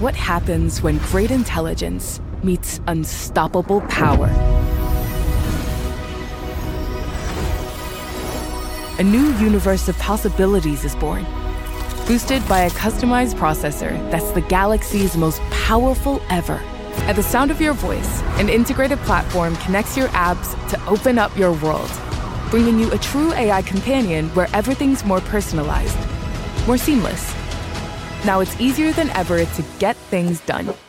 what happens when great intelligence meets unstoppable power. A new universe of possibilities is born, boosted by a customized processor that's the galaxy's most powerful ever. At the sound of your voice, an integrated platform connects your apps to open up your world, bringing you a true AI companion where everything's more personalized, more seamless. Now it's easier than ever to get things done.